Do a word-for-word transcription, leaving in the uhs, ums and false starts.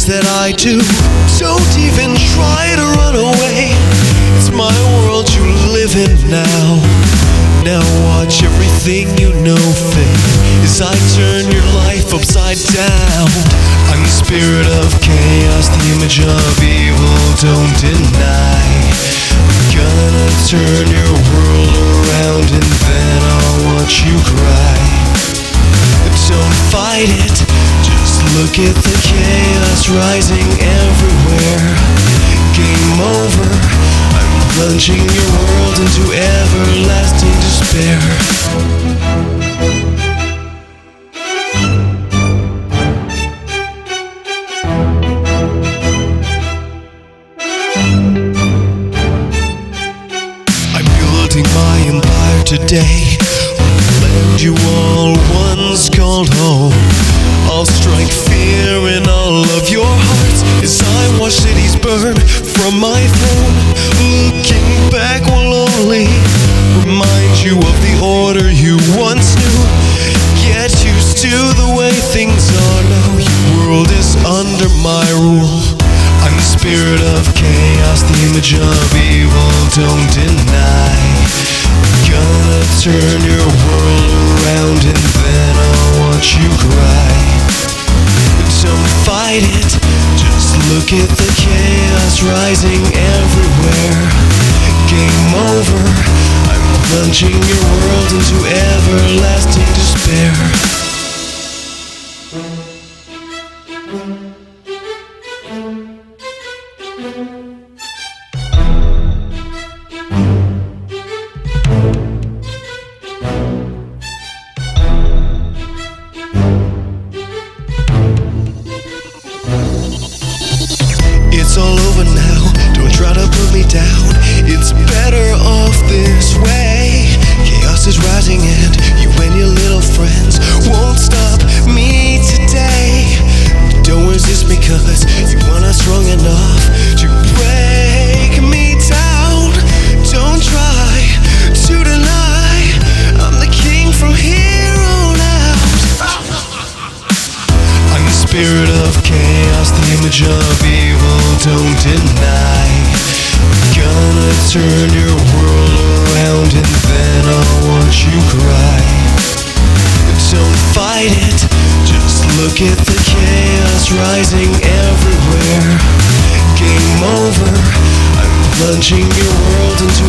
things that I do. Don't even try to run away. It's my world you live in now. Now watch everything you know fade as I turn your life upside down. I'm the spirit of chaos, the image of evil, don't deny. I'm gonna turn your world around and then I'll watch you cry. Don't fight it, just look at the chaos rising everywhere. Game over, I'm plunging your world into everlasting despair. I'm building my empire today on the land you all once called home. I'll strike fear in all of your hearts as I watch cities burn from my throne. Looking back will only remind you of the order you once knew. Get used to the way things are now. Your world is under my rule. I'm the spirit of chaos, the image of evil, don't deny. Gonna turn your world around and then I'll watch you cry. Don't fight it, just look at the chaos rising everywhere. Game over, I'm plunging your world into everlasting despair. It's all over now, don't try to put me down. It's better off this way. Chaos is rising and you and your little friends won't stop me today. Don't resist me cause you are not strong enough to break me down. Don't try to deny I'm the king from here on out. I'm the spirit of chaos, the image of evil, don't deny. Gonna turn your world around and then I'll watch you cry. Don't fight it, just look at the chaos rising everywhere. Game over, I'm plunging your world into